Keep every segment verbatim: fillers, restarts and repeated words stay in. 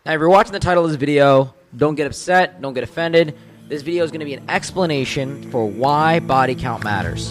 Now, if you're watching the title of this video, don't get upset, don't get offended. This video is going to be an explanation for why body count matters.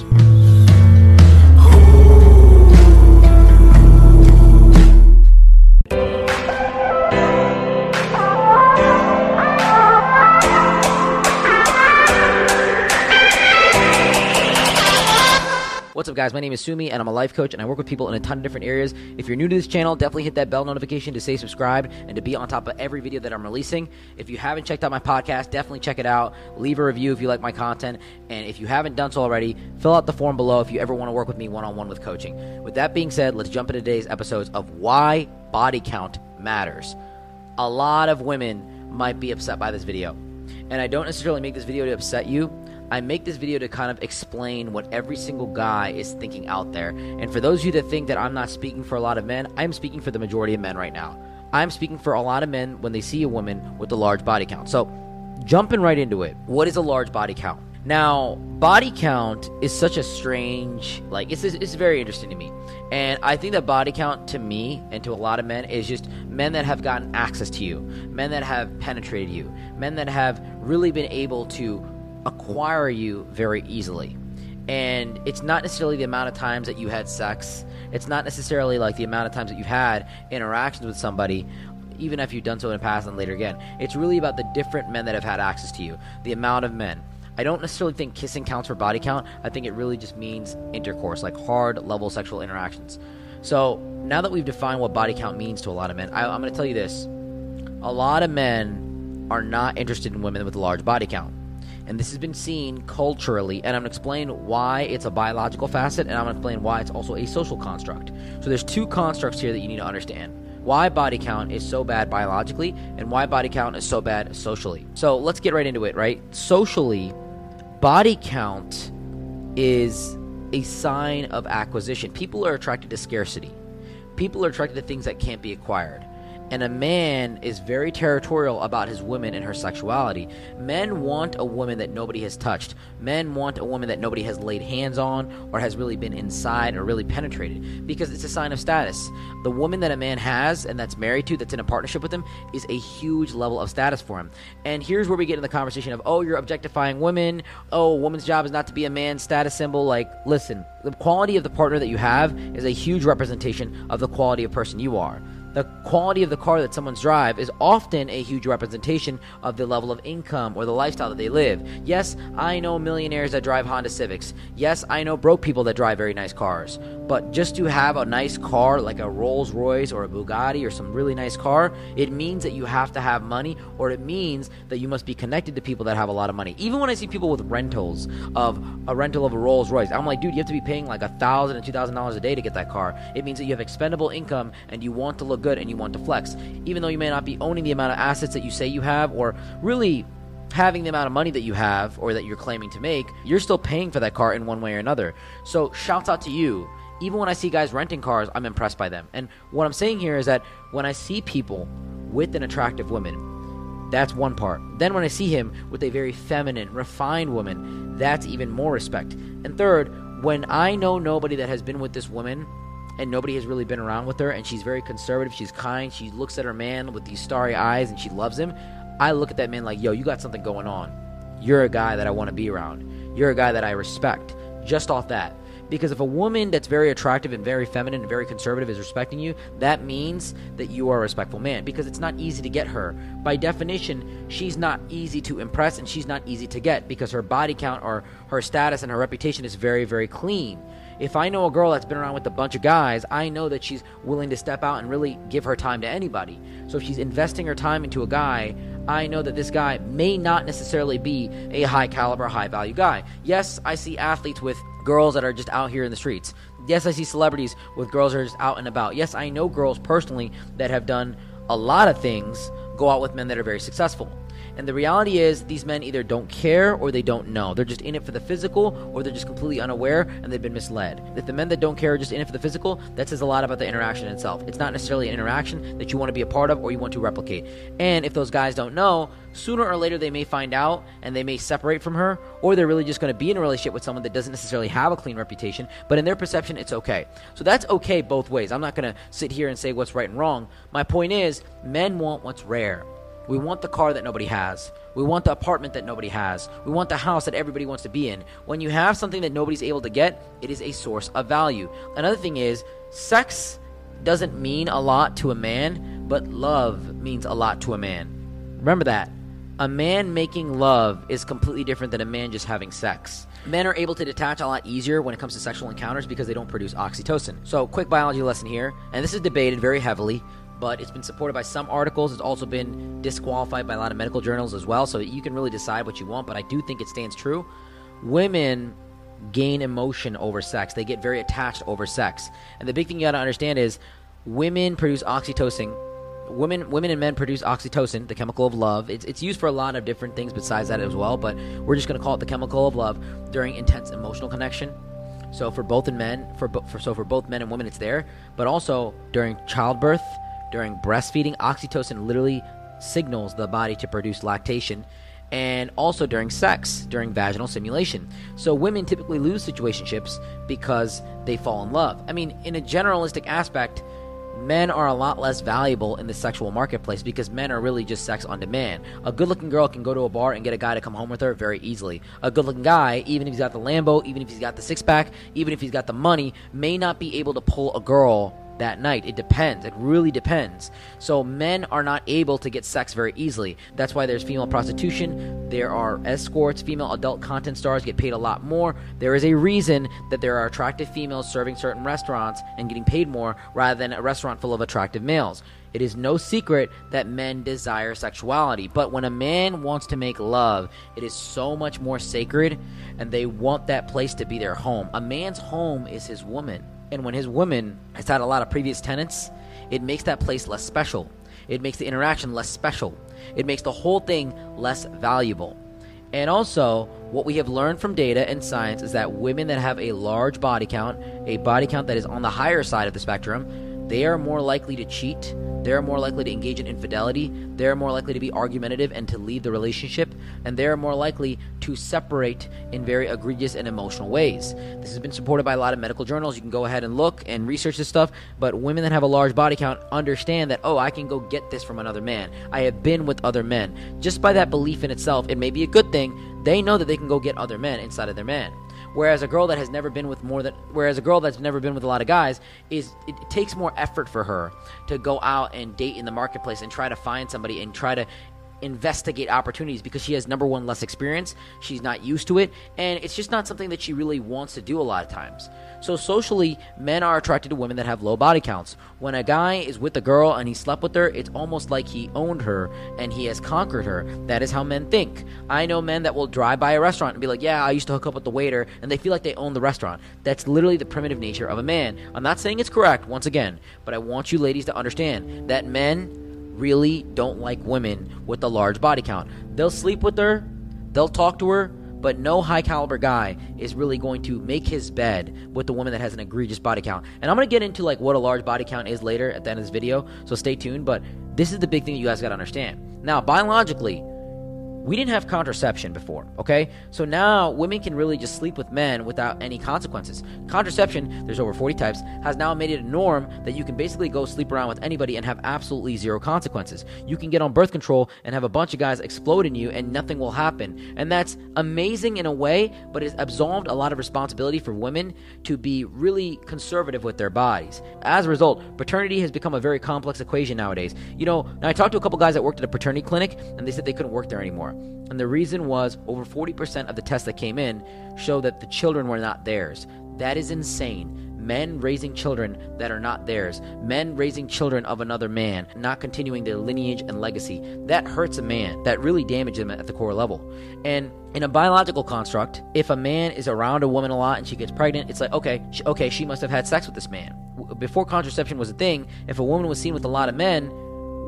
What's up, guys? My name is Sumi, and I'm a life coach, and I work with people in a ton of different areas. If you're new to this channel, definitely hit that bell notification to stay subscribed and to be on top of every video that I'm releasing. If you haven't checked out my podcast, definitely check it out. Leave a review if you like my content, and if you haven't done so already, fill out the form below if you ever want to work with me one-on-one with coaching. With that being said, let's jump into today's episodes of why body count matters. A lot of women might be upset by this video, and I don't necessarily make this video to upset you. I make this video to kind of explain what every single guy is thinking out there. And for those of you that think that I'm not speaking for a lot of men, I'm speaking for the majority of men right now. I'm speaking for a lot of men when they see a woman with a large body count. So, jumping right into it, what is a large body count? Now, body count is such a strange, like, it's, it's very interesting to me. And I think that body count to me and to a lot of men is just men that have gotten access to you, men that have penetrated you, men that have really been able to acquire you very easily. And it's not necessarily the amount of times that you had sex. It's not necessarily like the amount of times that you've had interactions with somebody, even if you've done so in the past and later again. It's really about the different men that have had access to you, the amount of men. I don't necessarily think kissing counts for body count. I think it really just means intercourse, like hard level sexual interactions. So now that we've defined what body count means to a lot of men, I, I'm going to tell you this. A lot of men are not interested in women with a large body count. And this has been seen culturally, and I'm going to explain why it's a biological facet, and I'm going to explain why it's also a social construct. So there's two constructs here that you need to understand. Why body count is so bad biologically, and why body count is so bad socially. So let's get right into it, right? Socially, body count is a sign of acquisition. People are attracted to scarcity. People are attracted to things that can't be acquired. And a man is very territorial about his woman and her sexuality. Men want a woman that nobody has touched. Men want a woman that nobody has laid hands on or has really been inside or really penetrated, because it's a sign of status. The woman that a man has and that's married to, that's in a partnership with him, is a huge level of status for him. And here's where we get in the conversation of, oh, you're objectifying women. Oh, a woman's job is not to be a man's status symbol. Like, listen, the quality of the partner that you have is a huge representation of the quality of person you are. The quality of the car that someone's drive is often a huge representation of the level of income or the lifestyle that they live. Yes, I know millionaires that drive Honda Civics. Yes, I know broke people that drive very nice cars. But just to have a nice car like a Rolls Royce or a Bugatti or some really nice car, it means that you have to have money, or it means that you must be connected to people that have a lot of money. Even when I see people with rentals of a rental of a Rolls Royce, I'm like, dude, you have to be paying like a thousand and two thousand dollars a day to get that car. It means that you have expendable income and you want to look good and you want to flex. Even though you may not be owning the amount of assets that you say you have, or really having the amount of money that you have or that you're claiming to make, you're still paying for that car in one way or another. So shouts out to you. Even when I see guys renting cars, I'm impressed by them. And what I'm saying here is that when I see people with an attractive woman, that's one part. Then when I see him with a very feminine, refined woman, that's even more respect. And third, when I know nobody that has been with this woman and nobody has really been around with her, and she's very conservative, she's kind, she looks at her man with these starry eyes and she loves him, I look at that man like, yo, you got something going on. You're a guy that I want to be around. You're a guy that I respect. Just off that. Because if a woman that's very attractive and very feminine and very conservative is respecting you, that means that you are a respectful man, because it's not easy to get her. By definition, she's not easy to impress and she's not easy to get, because her body count or her status and her reputation is very, very clean. If I know a girl that's been around with a bunch of guys, I know that she's willing to step out and really give her time to anybody. So if she's investing her time into a guy, I know that this guy may not necessarily be a high caliber, high value guy. Yes, I see athletes with girls that are just out here in the streets. Yes, I see celebrities with girls that are just out and about. Yes, I know girls personally that have done a lot of things, go out with men that are very successful. And the reality is these men either don't care or they don't know. They're just in it for the physical, or they're just completely unaware and they've been misled. If the men that don't care are just in it for the physical, that says a lot about the interaction itself. It's not necessarily an interaction that you want to be a part of or you want to replicate. And if those guys don't know, sooner or later they may find out and they may separate from her, or they're really just going to be in a relationship with someone that doesn't necessarily have a clean reputation, but in their perception it's okay. So that's okay both ways. I'm not going to sit here and say what's right and wrong. My point is, men want what's rare. We want the car that nobody has. We want the apartment that nobody has. We want the house that everybody wants to be in. When you have something that nobody's able to get, it is a source of value. Another thing is, sex doesn't mean a lot to a man, but love means a lot to a man. Remember that. A man making love is completely different than a man just having sex. Men are able to detach a lot easier when it comes to sexual encounters because they don't produce oxytocin. So, quick biology lesson here, and this is debated very heavily, but it's been supported by some articles. It's also been disqualified by a lot of medical journals as well, so you can really decide what you want, but I do think it stands true. Women gain emotion over sex. They get very attached over sex. And the big thing you got to understand is women produce oxytocin. Women women and men produce oxytocin, the chemical of love. It's, it's used for a lot of different things besides that as well, but we're just going to call it the chemical of love during intense emotional connection. So for both and men, for, for so for both men and women, it's there. But also during childbirth, during breastfeeding, oxytocin literally signals the body to produce lactation, and also during sex, during vaginal stimulation. So women typically lose situationships because they fall in love. I mean, in a generalistic aspect, men are a lot less valuable in the sexual marketplace because men are really just sex on demand. A good-looking girl can go to a bar and get a guy to come home with her very easily. A good-looking guy, even if he's got the Lambo, even if he's got the six-pack, even if he's got the money, may not be able to pull a girl that night. It depends. It really depends. So men are not able to get sex very easily. That's why there's female prostitution. There are escorts. Female adult content stars get paid a lot more. There is a reason that there are attractive females serving certain restaurants and getting paid more rather than a restaurant full of attractive males. It is no secret that men desire sexuality, but when a man wants to make love, it is so much more sacred, and they want that place to be their home. A man's home is his woman. And when his woman has had a lot of previous tenants, it makes that place less special. It makes the interaction less special. It makes the whole thing less valuable. And also, what we have learned from data and science is that women that have a large body count, a body count that is on the higher side of the spectrum, they are more likely to cheat. They're more likely to engage in infidelity. They're more likely to be argumentative and to leave the relationship. And they're more likely to separate in very egregious and emotional ways. This has been supported by a lot of medical journals. You can go ahead and look and research this stuff. But women that have a large body count understand that, oh, I can go get this from another man. I have been with other men. Just by that belief in itself, it may be a good thing. They know that they can go get other men inside of their man. Whereas a girl that has never been with more than, whereas a girl that's never been with a lot of guys, is it, it takes more effort for her to go out and date in the marketplace and try to find somebody and try to investigate opportunities because she has, number one, less experience. She's not used to it, and it's just not something that she really wants to do a lot of times. So socially, men are attracted to women that have low body counts. When a guy is with a girl and he slept with her, it's almost like he owned her and he has conquered her. That is how men think. I know men that will drive by a restaurant and be like, yeah, I used to hook up with the waiter, and they feel like they own the restaurant. That's literally the primitive nature of a man. I'm not saying it's correct, once again, but I want you ladies to understand that men really don't like women with a large body count. They'll sleep with her, they'll talk to her, but no high caliber guy is really going to make his bed with the woman that has an egregious body count. And I'm going to get into like what a large body count is later at the end of this video, so stay tuned, but this is the big thing you guys got to understand. Now, biologically, we didn't have contraception before, okay? So now women can really just sleep with men without any consequences. Contraception, there's over forty types, has now made it a norm that you can basically go sleep around with anybody and have absolutely zero consequences. You can get on birth control and have a bunch of guys explode in you and nothing will happen. And that's amazing in a way, but it's absolved a lot of responsibility for women to be really conservative with their bodies. As a result, paternity has become a very complex equation nowadays. You know, now I talked to a couple guys that worked at a paternity clinic, and they said they couldn't work there anymore. And the reason was over forty percent of the tests that came in showed that the children were not theirs. That is insane. Men raising children that are not theirs. Men raising children of another man, not continuing their lineage and legacy. That hurts a man. That really damages him at the core level. And in a biological construct, if a man is around a woman a lot and she gets pregnant, it's like, okay, she, okay, she must have had sex with this man. Before contraception was a thing, if a woman was seen with a lot of men,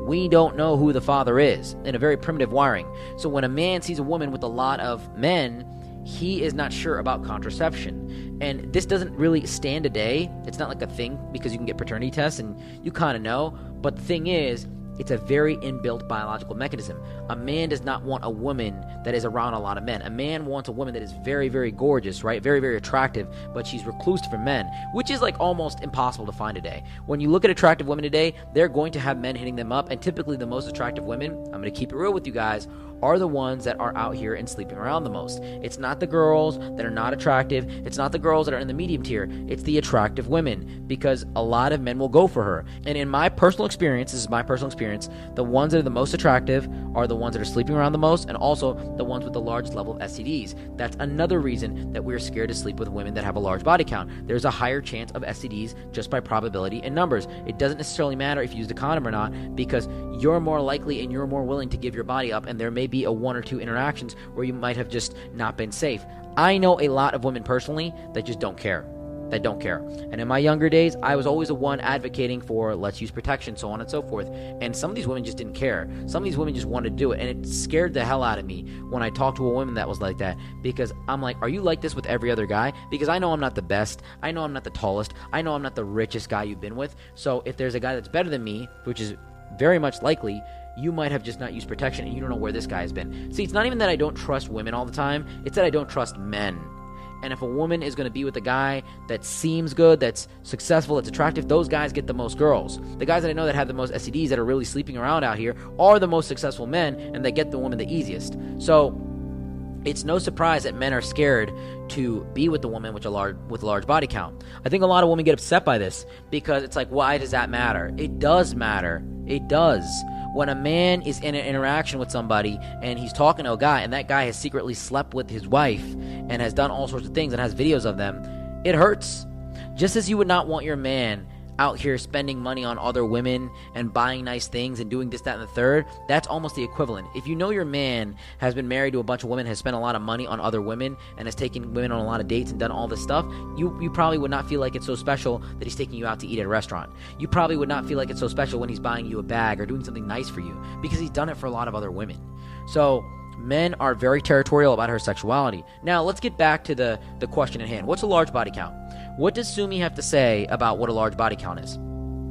we don't know who the father is in a very primitive wiring. So when a man sees a woman with a lot of men, he is not sure about contraception. And this doesn't really stand today. It's not like a thing because you can get paternity tests and you kind of know. But the thing is, it's a very inbuilt biological mechanism. A man does not want a woman that is around a lot of men. A man wants a woman that is very, very gorgeous, right? Very, very attractive, but she's reclusive from men, which is like almost impossible to find today. When you look at attractive women today, they're going to have men hitting them up, and typically the most attractive women, I'm going to keep it real with you guys, are the ones that are out here and sleeping around the most. It's not the girls that are not attractive. It's not the girls that are in the medium tier. It's the attractive women, because a lot of men will go for her. And in my personal experience, this is my personal experience, the ones that are the most attractive are the ones that are sleeping around the most, and also the ones with the largest level of S T Ds. That's another reason that we're scared to sleep with women that have a large body count. There's a higher chance of S T Ds just by probability and numbers. It doesn't necessarily matter if you use a condom or not, because you're more likely and you're more willing to give your body up, and there may be a one or two interactions where you might have just not been safe. I know a lot of women personally that just don't care. That don't care. And in my younger days, I was always the one advocating for let's use protection, so on and so forth. And some of these women just didn't care. Some of these women just wanted to do it. And it scared the hell out of me when I talked to a woman that was like that, because I'm like, are you like this with every other guy? Because I know I'm not the best. I know I'm not the tallest. I know I'm not the richest guy you've been with. So if there's a guy that's better than me, which is very much likely, you might have just not used protection and you don't know where this guy has been. See, it's not even that I don't trust women all the time. It's that I don't trust men. And if a woman is going to be with a guy that seems good, that's successful, that's attractive, those guys get the most girls. The guys that I know that have the most S T Ds, that are really sleeping around out here, are the most successful men, and they get the woman the easiest. So it's no surprise that men are scared to be with the woman with a large with a large body count. I think a lot of women get upset by this because it's like, why does that matter? It does matter. It does. When a man is in an interaction with somebody and he's talking to a guy, and that guy has secretly slept with his wife and has done all sorts of things and has videos of them, it hurts. Just as you would not want your man out here spending money on other women and buying nice things and doing this, that, and the third, that's almost the equivalent. If you know your man has been married to a bunch of women, has spent a lot of money on other women, and has taken women on a lot of dates and done all this stuff, you, you probably would not feel like it's so special that he's taking you out to eat at a restaurant. You probably would not feel like it's so special when he's buying you a bag or doing something nice for you, because he's done it for a lot of other women. So men are very territorial about her sexuality. Now, let's get back to the, the question at hand. What's a large body count? What does Sumi have to say about what a large body count is?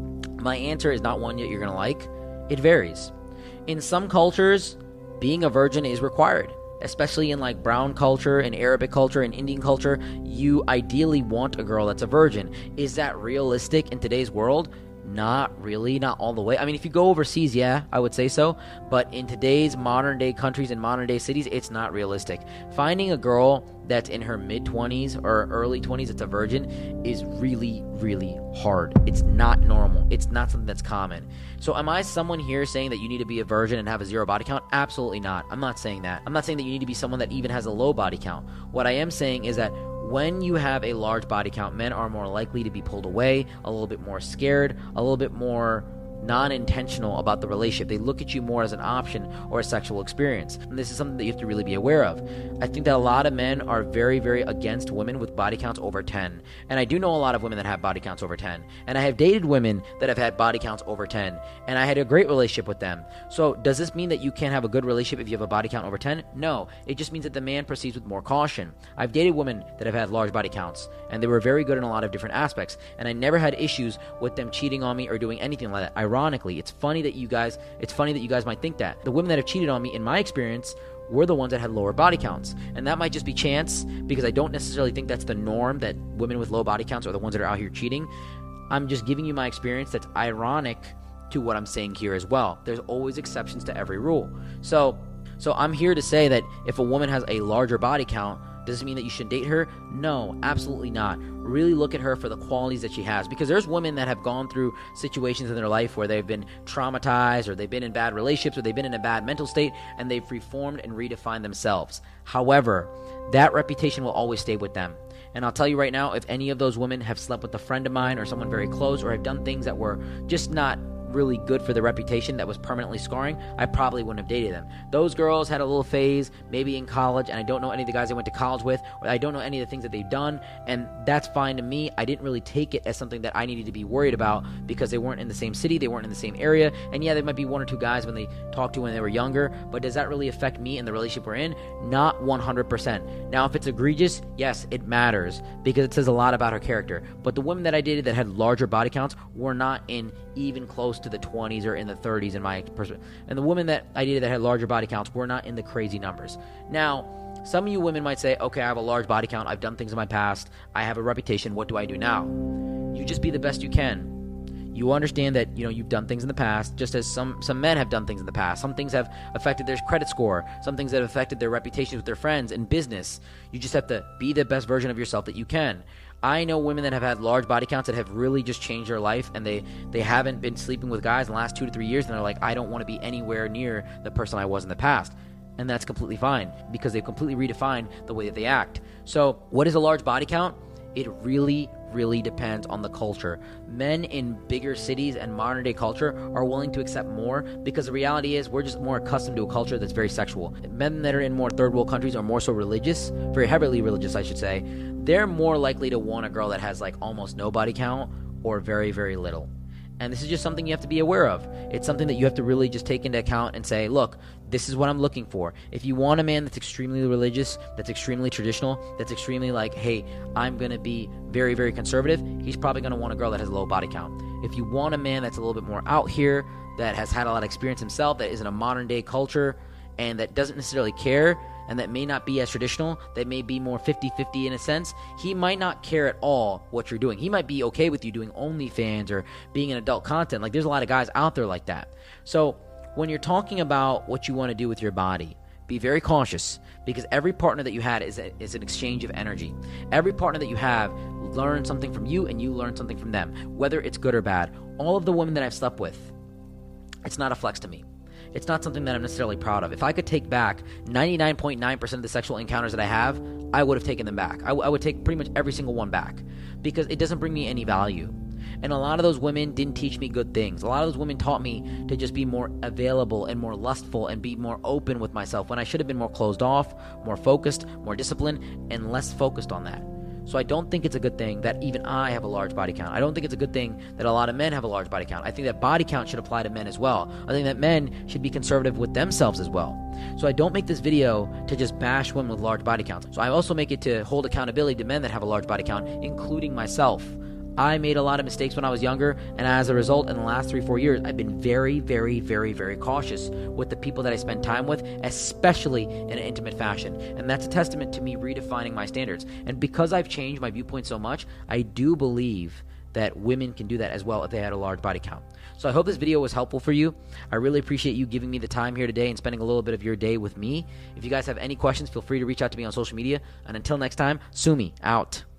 My answer is not one yet you're going to like. It varies. In some cultures, being a virgin is required. Especially in like brown culture and Arabic culture and Indian culture, you ideally want a girl that's a virgin. Is that realistic in today's world? Not really, not all the way. I mean, if you go overseas, yeah, I would say so. But in today's modern day countries and modern day cities, it's not realistic. Finding a girl that's in her mid-twenties or early twenties that's a virgin is really, really hard. It's not normal. It's not something that's common. So am I someone here saying that you need to be a virgin and have a zero body count? Absolutely not. I'm not saying that. I'm not saying that you need to be someone that even has a low body count. What I am saying is that when you have a large body count, men are more likely to be pulled away, a little bit more scared, a little bit more non-intentional about the relationship. They look at you more as an option or a sexual experience. And this is something that you have to really be aware of. I think that a lot of men are very, very against women with body counts over ten. And I do know a lot of women that have body counts over ten. And I have dated women that have had body counts over ten. And I had a great relationship with them. So does this mean that you can't have a good relationship if you have a body count over ten? No. It just means that the man proceeds with more caution. I've dated women that have had large body counts, and they were very good in a lot of different aspects. And I never had issues with them cheating on me or doing anything like that. I Ironically, it's funny that you guys it's funny that you guys might think that. The women that have cheated on me, in my experience, were the ones that had lower body counts. And that might just be chance, because I don't necessarily think that's the norm, that women with low body counts are the ones that are out here cheating. I'm just giving you my experience that's ironic to what I'm saying here as well. There's always exceptions to every rule. So, so I'm here to say that if a woman has a larger body count, does it mean that you should date her? No, absolutely not. Really look at her for the qualities that she has, because there's women that have gone through situations in their life where they've been traumatized, or they've been in bad relationships, or they've been in a bad mental state, and they've reformed and redefined themselves. However, that reputation will always stay with them. And I'll tell you right now, if any of those women have slept with a friend of mine or someone very close, or have done things that were just not really good for their reputation that was permanently scarring, I probably wouldn't have dated them. Those girls had a little phase, maybe in college, and I don't know any of the guys I went to college with, or I don't know any of the things that they've done, and that's fine to me. I didn't really take it as something that I needed to be worried about because they weren't in the same city, they weren't in the same area, and yeah, there might be one or two guys when they talked to when they were younger, but does that really affect me and the relationship we're in? Not one hundred percent. Now, if it's egregious, yes, it matters because it says a lot about her character, but the women that I dated that had larger body counts were not in even close to the twenties or in the thirties in my perspective, and the women that I dated that had larger body counts were not in the crazy numbers. Now, some of you women might say, okay, I have a large body count, I've done things in my past, I have a reputation, what do I do now? You just be the best you can. You understand that, you know, you've done things in the past, just as some, some men have done things in the past. Some things have affected their credit score. Some things have affected their reputation with their friends and business. You just have to be the best version of yourself that you can. I know women that have had large body counts that have really just changed their life, and they, they haven't been sleeping with guys in the last two to three years, and they're like, I don't want to be anywhere near the person I was in the past. And that's completely fine because they've completely redefined the way that they act. So what is a large body count? It really, really depends on the culture. Men in bigger cities and modern day culture are willing to accept more because the reality is we're just more accustomed to a culture that's very sexual. Men that are in more third world countries are more so religious, very heavily religious, I should say. They're more likely to want a girl that has like almost no body count or very, very little. And this is just something you have to be aware of. It's something that you have to really just take into account and say, look, this is what I'm looking for. If you want a man that's extremely religious, that's extremely traditional, that's extremely like, hey, I'm going to be very, very conservative, he's probably going to want a girl that has a low body count. If you want a man that's a little bit more out here, that has had a lot of experience himself, that is in a modern day culture, and that doesn't necessarily care, and that may not be as traditional, that may be more fifty-fifty in a sense, he might not care at all what you're doing. He might be okay with you doing OnlyFans or being in adult content. Like, there's a lot of guys out there like that. So when you're talking about what you want to do with your body, be very cautious because every partner that you had is, a, is an exchange of energy. Every partner that you have learns something from you and you learn something from them, whether it's good or bad. All of the women that I've slept with, it's not a flex to me. It's not something that I'm necessarily proud of. If I could take back ninety-nine point nine percent of the sexual encounters that I have, I would have taken them back. I, w- I would take pretty much every single one back because it doesn't bring me any value. And a lot of those women didn't teach me good things. A lot of those women taught me to just be more available and more lustful and be more open with myself when I should have been more closed off, more focused, more disciplined, and less focused on that. So I don't think it's a good thing that even I have a large body count. I don't think it's a good thing that a lot of men have a large body count. I think that body count should apply to men as well. I think that men should be conservative with themselves as well. So I don't make this video to just bash women with large body counts. So I also make it to hold accountability to men that have a large body count, including myself. I made a lot of mistakes when I was younger, and as a result, in the last three, four years, I've been very, very, very, very cautious with the people that I spend time with, especially in an intimate fashion. And that's a testament to me redefining my standards. And because I've changed my viewpoint so much, I do believe that women can do that as well if they had a large body count. So I hope this video was helpful for you. I really appreciate you giving me the time here today and spending a little bit of your day with me. If you guys have any questions, feel free to reach out to me on social media. And until next time, Sumi out.